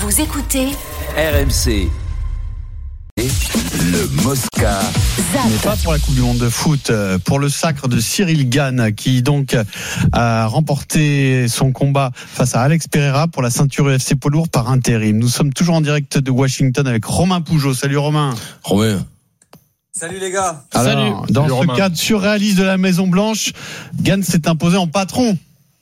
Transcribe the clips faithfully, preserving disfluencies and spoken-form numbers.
Vous écoutez R M C. Et le Mosca. Mais pas pour la Coupe du Monde de foot, pour le sacre de Cyril Gane qui donc a remporté son combat face à Alex Pereira pour la ceinture U F C poids lourd par intérim. Nous sommes toujours en direct de Washington avec Romain Pougeot. Salut Romain. Romain. Salut les gars. Alors, Salut. Dans Salut ce Romain. cadre surréaliste de la Maison Blanche, Gane s'est imposé en patron.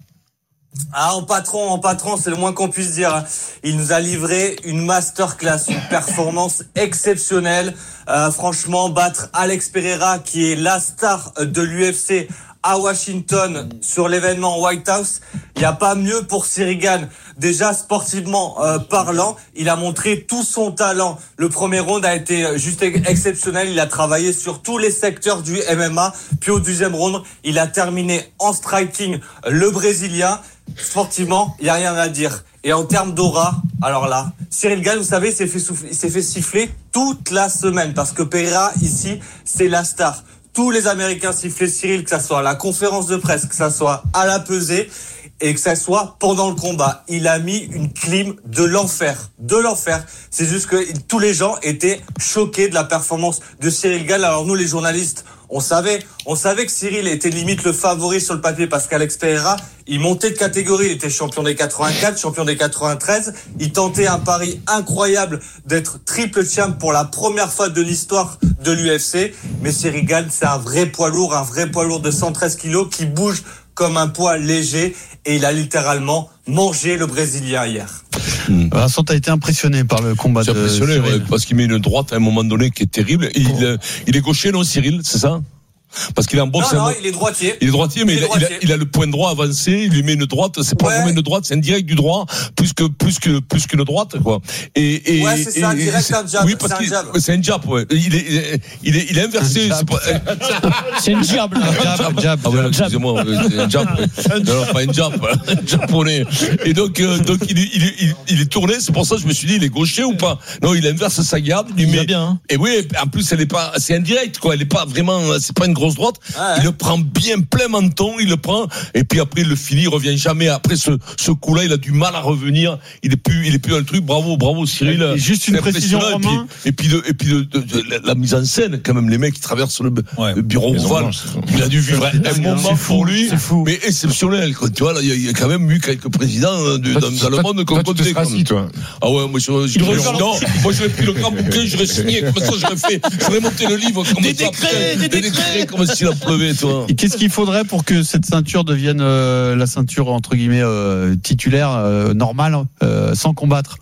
Ah, en patron, en patron, c'est le moins qu'on puisse dire. Il nous a livré une masterclass, une performance exceptionnelle. Euh, franchement, battre Alex Pereira, qui est la star de l'U F C à Washington sur l'événement White House, il n'y a pas mieux pour Cyril Gane. Déjà sportivement euh, parlant, il a montré tout son talent. Le premier round a été juste exceptionnel. Il a travaillé sur tous les secteurs du M M A. Puis au deuxième round, il a terminé en striking le Brésilien. Sportivement, il n'y a rien à dire. Et en termes d'aura, alors là, Cyril Gane, vous savez, il s'est fait, souffler, il s'est fait siffler toute la semaine parce que Pereira, ici, c'est la star. Tous les Américains sifflaient Cyril, que ça soit à la conférence de presse, que ça soit à la pesée et que ça soit pendant le combat. Il a mis une clim de l'enfer, de l'enfer. C'est juste que tous les gens étaient choqués de la performance de Cyril Gane. Alors nous, les journalistes, on savait, on savait que Cyril était limite le favori sur le papier parce qu'Alex Pereira, il montait de catégorie, il était champion des quatre-vingt-quatre, champion des quatre-vingt-treize, il tentait un pari incroyable d'être triple champ pour la première fois de l'histoire de l'U F C, mais Cyril Gane, c'est un vrai poids lourd, un vrai poids lourd de cent treize kilos qui bouge comme un poids léger et il a littéralement mangé le Brésilien hier. Vincent, t'as été impressionné par le combat C'est de impressionné, Cyril. ouais, parce qu'il met une droite à un moment donné qui est terrible. Et il, euh, il est gaucher, non, Cyril, c'est ça? Parce qu'il est en boxe. Non, non, un... il est droitier. Il est droitier, mais il, il, est a, droitier. il, a, il a le point droit avancé. Il lui met une droite. C'est pas ouais. vraiment une droite, c'est un direct du droit, plus que plus que plus qu'une droite, quoi. Et, et ouais, c'est ça, et, direct c'est, un jab. Oui, parce c'est un jab. c'est un jab. Ouais. Il est il est il est inversé. Un C'est, pas... c'est une jab, jab, jab. Ah ouais, excusez-moi, c'est un jab. Non, non, pas un jab, un japonais. Et donc euh, donc il est il est il, il est tourné. C'est pour ça que je me suis dit, il est gaucher ou pas? Non, il inverse sa garde. Il met bien. Hein. Et oui, en plus elle est pas, c'est indirect, quoi. Elle est pas vraiment, c'est pas une grosse droite. Ah, il le prend bien plein menton, il le prend, et puis après il le finit, il revient jamais. Après ce, ce coup-là, il a du mal à revenir. Il est plus, il est plus dans le truc. Bravo, bravo Cyril. Et juste une précision, Romain. Et puis, et puis, de, et puis de, de, de, de, la mise en scène, quand même, les mecs qui traversent le, ouais, le bureau ovale. Il a dû vivre un, un moment pour lui, mais exceptionnel. Quoi. Tu vois, là, il y a quand même eu quelques présidents de, toi, dans, dans le monde qu'on connaît. Toi, tu toi. Ah ouais, moi, je, je, je, non, moi, j'aurais pris le grand bouquin, j'aurais signé, comme ça, j'aurais fait, j'aurais monté le livre, comme des ça, décrets, des, des décrets, comme s'il en pleuvait, toi. Et qu'est-ce qu'il faudrait pour que cette ceinture devienne euh, la ceinture entre guillemets euh, titulaire euh, normale euh, sans combattre?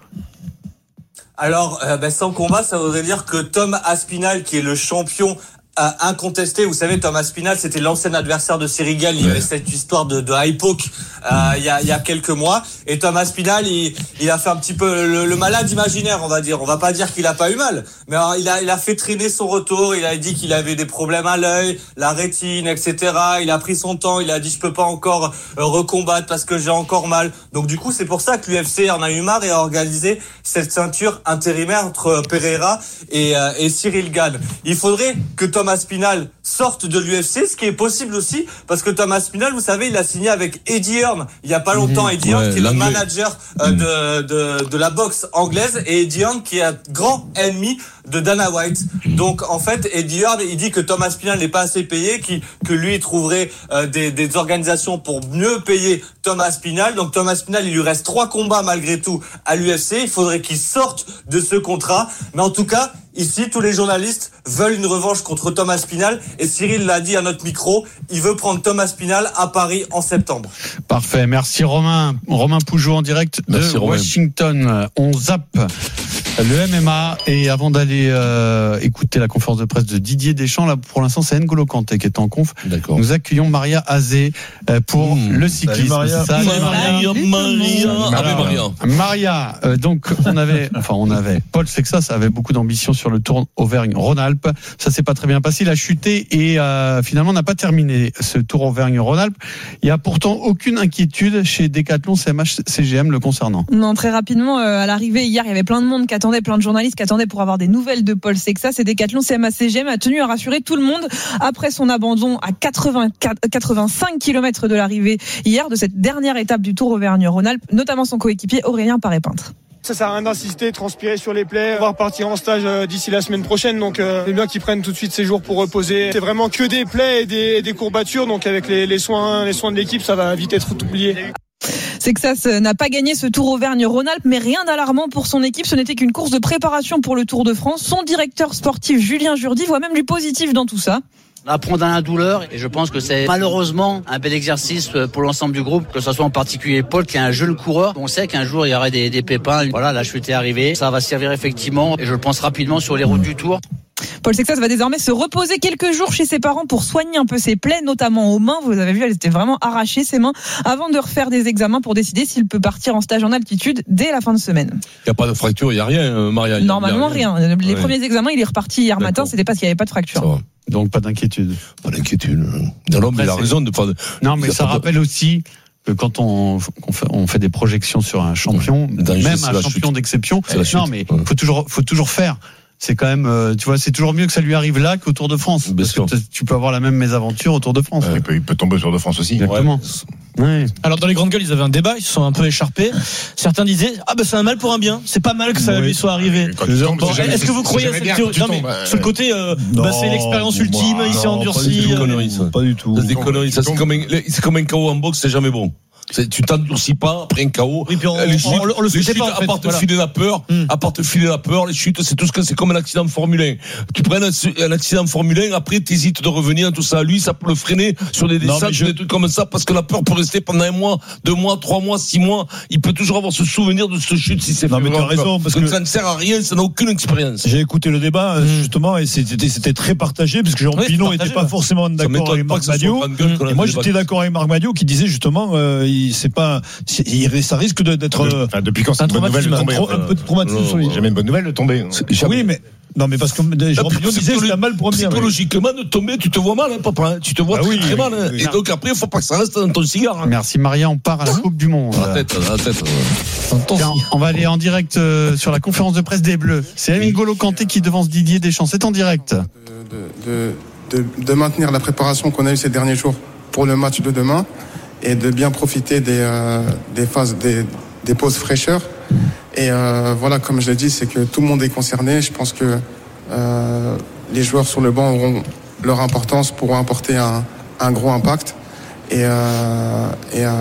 Alors, euh, ben, sans combat, ça voudrait dire que Tom Aspinall, qui est le champion euh, incontesté, vous savez, Tom Aspinall, c'était l'ancien adversaire de Cyril Gane. Il y avait cette histoire de, de high poke euh, il y a, il y a quelques mois. Et Tom Aspinall, il, il a fait un petit peu le, le malade imaginaire, on va dire. On va pas dire qu'il a pas eu mal, mais alors, il a, il a fait traîner son retour. Il a dit qu'il avait des problèmes à l'œil, la rétine, et cetera. Il a pris son temps. Il a dit je peux pas encore euh, recombattre parce que j'ai encore mal. Donc du coup, c'est pour ça que l'U F C en a eu marre et a organisé cette ceinture intérimaire entre Pereira et, euh, et Cyril Gane. Il faudrait que Tom Aspinall sorte de l'U F C, ce qui est possible aussi, parce que Tom Aspinall, vous savez, il a signé avec Eddie Hearn il y a pas longtemps. Mmh, Eddie Hearn, ouais, qui est l'anglais. Le manager euh, de, de de la boxe anglaise, et Eddie Hearn qui est un grand ennemi de Dana White. Donc en fait, Eddie Hearn, il dit que Tom Aspinall n'est pas assez payé, qui que lui il trouverait euh, des des organisations pour mieux payer Tom Aspinall. Donc Tom Aspinall, il lui reste trois combats malgré tout à l'U F C. Il faudrait qu'il sorte de ce contrat, mais en tout cas, ici, tous les journalistes veulent une revanche contre Tom Aspinall, et Cyril l'a dit à notre micro, il veut prendre Tom Aspinall à Paris en septembre. Parfait, merci Romain. Romain Pougeot en direct de merci, Washington. Romain. On zappe le M M A, et avant d'aller euh, écouter la conférence de presse de Didier Deschamps, là pour l'instant c'est N'Golo Kanté qui est en conf. D'accord. Nous accueillons Maria Azé euh, pour mmh. le cyclisme. Salut Maria. Salut Maria. Maria. Maria. Maria. Maria. Maria. Euh, donc on avait, enfin on avait, Paul Sexas avait beaucoup d'ambition sur le Tour Auvergne-Rhône-Alpes. Ça s'est pas très bien passé. Il a chuté et euh, finalement n'a pas terminé ce Tour Auvergne-Rhône-Alpes. Il y a pourtant aucune inquiétude chez Decathlon C M H C G M le concernant. Non, très rapidement euh, à l'arrivée hier, il y avait plein de monde qui attendait, plein de journalistes qui attendaient pour avoir des nouvelles de Paul Sexas, et Decathlon C M H C G M a tenu à rassurer tout le monde après son abandon à quatre-vingt-quatre, quatre-vingt-cinq kilomètres de l'arrivée hier de cette dernière étape du Tour Auvergne-Rhône-Alpes, notamment son coéquipier Aurélien Paré-Peintre. Ça sert à rien d'insister, de transpirer sur les plaies. On va repartir en stage d'ici la semaine prochaine, donc euh, c'est bien qu'ils prennent tout de suite ces jours pour reposer. C'est vraiment que des plaies et des, et des courbatures, donc avec les, les soins, les soins de l'équipe, ça va vite être oublié. Sexas n'a pas gagné ce Tour Auvergne-Rhône-Alpes, mais rien d'alarmant pour son équipe. Ce n'était qu'une course de préparation pour le Tour de France. Son directeur sportif, Julien Jourdi, voit même du positif dans tout ça. On apprend dans la douleur et je pense que c'est malheureusement un bel exercice pour l'ensemble du groupe, que ce soit en particulier Paul qui est un jeune coureur. On sait qu'un jour il y aurait des, des pépins. Voilà, la chute est arrivée. Ça va servir effectivement et je le pense rapidement sur les routes du Tour. Paul Sexas va désormais se reposer quelques jours chez ses parents pour soigner un peu ses plaies, notamment aux mains. Vous avez vu, elles étaient vraiment arrachées, ses mains, avant de refaire des examens pour décider s'il peut partir en stage en altitude dès la fin de semaine. Il n'y a pas de fracture, il n'y a rien, Maria. Normalement, rien. rien. Les ouais. premiers examens, il est reparti hier D'accord. matin, c'était parce qu'il n'y avait pas de fracture. Donc pas d'inquiétude. Pas d'inquiétude. Non, non, mais il a raison de pas. Non, mais ça rappelle de... aussi que quand on, on, fait, on fait des projections sur un champion, ouais. même un champion chute. d'exception, non, mais ouais. faut toujours, faut toujours faire. C'est quand même, euh, tu vois, c'est toujours mieux que ça lui arrive là qu'au Tour de France. Parce que tu peux avoir la même mésaventure au Tour de France. Ouais, il, peut, il peut tomber au Tour de France aussi. Exactement. Ouais. Ouais. Alors dans les grandes gueules, ils avaient un débat, ils se sont un peu écharpés. Certains disaient ah ben c'est un mal pour un bien, c'est pas mal que ça oui. lui soit arrivé. Tombes, bon, est-ce que vous croyez à cette théorie? Non mais sur le côté, euh, non, bah, c'est l'expérience bah, ultime, il s'est endurci. Pas du tout. C'est des conneries. Ça c'est comme un, c'est comme un K O en boxe, c'est jamais bon. C'est, tu t'endurcis pas après un K O. Oui, puis on, les chutes, on, on, on le les chutes, pas, en fait, à part te voilà. filer la peur, mm. à part te filer la peur, les chutes, c'est tout ce que c'est comme un accident de Formule un. Tu prends un, un accident de Formule un, après t'hésites de revenir, tout ça. Lui, ça peut le freiner sur des descentes, je... des trucs comme ça, parce que la peur peut rester pendant un mois, deux mois, trois mois, six mois. Il peut toujours avoir ce souvenir de cette chute si c'est fait. Non, mais tu as raison, parce Donc que ça ne sert à rien, ça n'a aucune expérience. J'ai écouté le débat, mm. justement, et c'était, c'était très partagé, parce que Jérôme oui, Pinot n'était pas forcément d'accord avec Marc Madiot. Et moi, j'étais d'accord avec Marc Madiot qui disait justement, euh, il, c'est pas, il, ça risque de, d'être. De, enfin, depuis quand c'est une bonne nouvelle de tomber, un, un peu de traumatisme sur lui. Jamais une bonne nouvelle de tomber. Oui, mais. Non, mais parce que Jérôme Pinot disait que c'est mal pour un bien. Psychologiquement, de tomber, tu te vois mal, hein, papa. Tu te vois ah, très, oui, très mal. Hein. Oui. Et donc après, il faut pas que ça reste dans ton cigare. Hein. Merci Maria, on part à la Coupe du Monde. La tête, la tête. Tiens, on va aller en direct euh, sur la conférence de presse des Bleus. C'est N'Golo Kanté qui devance Didier Deschamps. C'est en direct. De, de, de, de maintenir la préparation qu'on a eue ces derniers jours pour le match de demain et de bien profiter des, euh, des phases, des, des pauses fraîcheurs. Et euh, voilà, comme je l'ai dit, c'est que tout le monde est concerné. Je pense que euh, les joueurs sur le banc auront leur importance, pourront apporter un, un gros impact. Et, euh, et euh,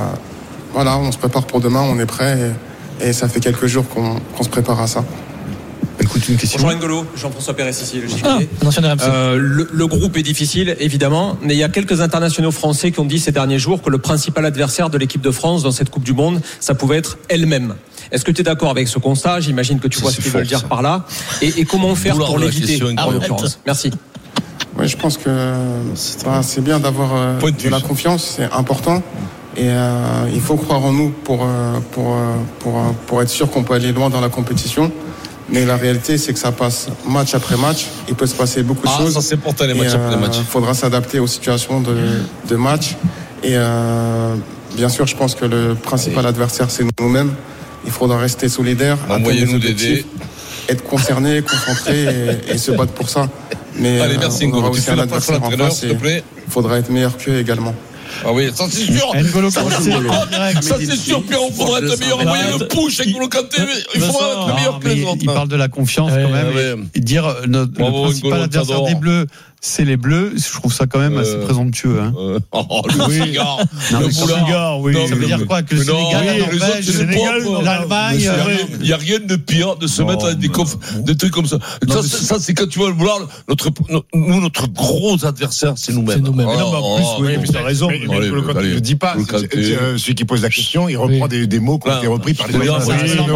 voilà, on se prépare pour demain, on est prêt. Et, et ça fait quelques jours qu'on, qu'on se prépare à ça. Écoute, une question. Bonjour N'Golo, Jean-François Pérez ici, le J Q D. Ah, euh, le, le groupe est difficile, évidemment, mais il y a quelques internationaux français qui ont dit ces derniers jours que le principal adversaire de l'équipe de France dans cette Coupe du Monde, ça pouvait être elle-même. Est-ce que tu es d'accord avec ce constat? J'imagine que tu vois ce qu'ils veulent dire par là. Et, et comment faire pour l'éviter, en l'occurrence? Merci. Oui, je pense que bah, c'est bien d'avoir euh, de la confiance, c'est important. Et euh, il faut croire en nous pour, euh, pour, euh, pour, euh, pour être sûr qu'on peut aller loin dans la compétition. Mais la réalité, c'est que ça passe match après match. Il peut se passer beaucoup de ah, choses. Ça, c'est important, les matchs et, après match. Il euh, faudra s'adapter aux situations de, de match. Et euh, bien sûr, je pense que le principal adversaire, c'est nous-mêmes. Il faudra rester solidaire, envoyez-nous des dés, être concerné, concentré et, et se battre pour ça. Mais allez, merci, euh, on aura tu aussi fais un la place à l'entraîneur, s'il te plaît. Il faudra être meilleur qu'eux également. Ah oui, ça c'est sûr. N'Golo ça, Kanté, ça c'est sûr, Pierre, on faudra être meilleur. Envoyer le push N'Golo Kanté. Il faudra être meilleur que les autres. Il parle de la confiance quand même. Et dire le principal adversaire des Bleus, c'est les Bleus. Je trouve ça quand même assez présomptueux. Hein. Euh, oh, le Sénégal. Non, le Sénégal, oui. Ça veut dire quoi? Que le Sénégal, la Norvège, le Sénégal, l'Allemagne. Il n'y a rien de pire de se mettre avec des coffres, des trucs comme ça. Ça, c'est quand tu vas le vouloir. Notre, nous, notre gros adversaire, c'est nous-mêmes. C'est nous-mêmes. Non, mais en plus, oui, tu as raison. Mais ne le dis pas. Celui qui pose la question, il reprend des mots qui ont été repris par les autres.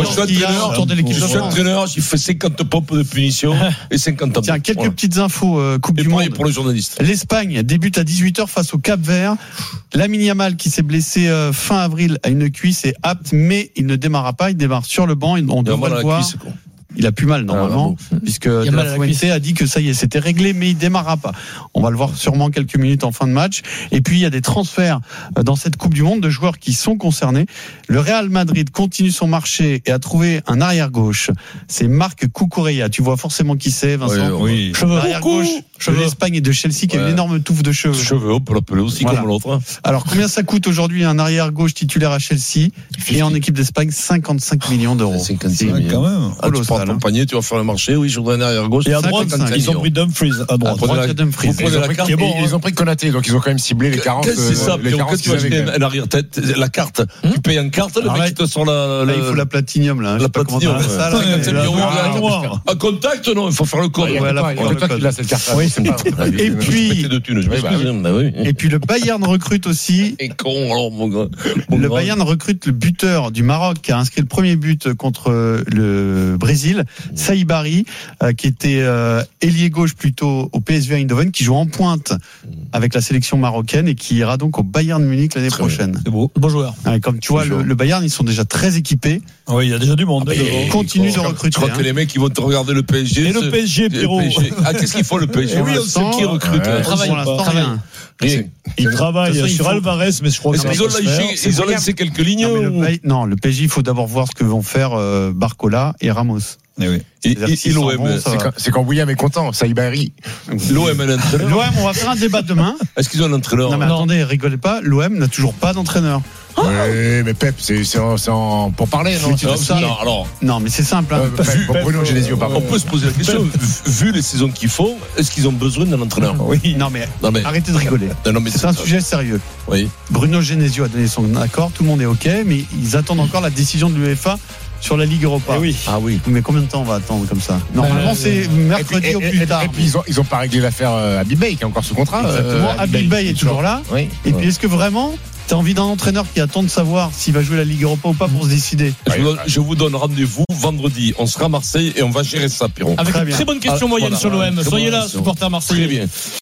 Je suis entraîneur, j'ai fait cinquante pompes de punition et cinquante ans. Tiens, quelques petites infos Coupe du Monde. Pour les journalistes. L'Espagne débute à dix-huit heures face au Cap-Vert. Lamine Yamal qui s'est blessé fin avril à une cuisse est apte, mais il ne démarrera pas. Il démarre sur le banc. On devrait le voir. Il a plus mal normalement, ah, bon. puisque De La Fuente a dit que ça y est, c'était réglé, mais il démarrera pas. On va le voir sûrement quelques minutes en fin de match. Et puis il y a des transferts dans cette Coupe du Monde de joueurs qui sont concernés. Le Real Madrid continue son marché et a trouvé un arrière gauche. C'est Marc Cucurella. Tu vois forcément qui c'est, Vincent. Oui, oui. Arrière gauche de l'Espagne et de Chelsea qui ouais. a une énorme touffe de cheveux. Cheveux, on peut l'appeler aussi voilà. comme l'autre. Alors combien ça coûte aujourd'hui un arrière gauche titulaire à Chelsea et en équipe d'Espagne? Cinquante-cinq millions d'euros. cinquante-cinq millions. Quand même. Ah, tu prends ton panier, tu vas faire le marché. Oui, je voudrais un arrière gauche. Et à droite, ils ont pris Dumfries à droite. À droite, il y a Dumfries. Ils ont pris Konaté, donc ils ont quand même ciblé les quarante. C'est ça. Quand tu achètes un arrière tête, la carte, tu payes en carte, le mec te sort la. Il faut la platinium là. La platinium. Un contact, non, il faut faire le code. Il a cette carte. Et puis. Et puis le Bayern recrute aussi. Et con, alors mon gars. Le Bayern recrute le buteur du Maroc qui a inscrit le premier but contre le Brésil, Saïbari, euh, qui était euh, ailier gauche plutôt au P S V Eindhoven, qui joue en pointe avec la sélection marocaine et qui ira donc au Bayern Munich l'année très prochaine. Bien. C'est beau, bon joueur. Ouais, comme tu vois, le, le Bayern, ils sont déjà très équipés. Oui, il y a déjà du monde. Ah, ils continuent de recruter. Je crois hein. que les mecs ils vont te regarder le P S G. Et le P S G, Pierrot. Ah, qu'est-ce qu'il faut le P S G? Oui, on sait qui recrute. Ouais, travaille pas. Rien. Rien. Il travaille sur Alvarez, mais je crois que ils ont laissé, ils ont laissé quelques lignes. Non, le, P... non, le P S G, il faut d'abord voir ce que vont faire euh, Barcola et Ramos. Eh oui. Et, et, et l'O M, bon, c'est, quand, c'est quand William est content, Saïbari. L'O M a un entraîneur. L'O M, on va faire un débat demain. Est-ce qu'ils ont un entraîneur? Non, mais non. Attendez, rigolez pas. L'O M n'a toujours pas d'entraîneur. Oui, mais Pep, c'est, c'est, en, c'est en, pour parler, non, non, ça, non, alors, non, mais c'est simple. Hein. Euh, vu, Pep, Bruno Genesio, pardon. On peut se poser la question. Vu les saisons qu'ils font, est-ce qu'ils ont besoin d'un entraîneur? Oui. Non, mais, non, mais arrêtez de rigoler. Non, mais c'est, c'est un sujet sérieux. Oui. Bruno Genesio a donné son accord, tout le monde est OK, mais ils attendent encore la décision de l'UEFA sur la Ligue Europa. Eh oui. Ah oui. Mais combien de temps on va attendre comme ça? Normalement, euh, c'est mercredi au plus tard. Et puis, ils ont, ils ont pas réglé l'affaire euh, Habib Beye, qui est encore sous contrat. Exactement. Euh, Habib Beye est toujours là. Oui. Et puis, est-ce que vraiment, t'as envie d'un entraîneur qui attend de savoir s'il va jouer la Ligue Europa ou pas pour se décider? Je vous donne, je vous donne rendez-vous vendredi. On sera à Marseille et on va gérer ça, Pierrot. Avec très une bien. Très bonne question ah, moyenne voilà, sur l'O M. Soyez là, supporter marseillais. Très bien.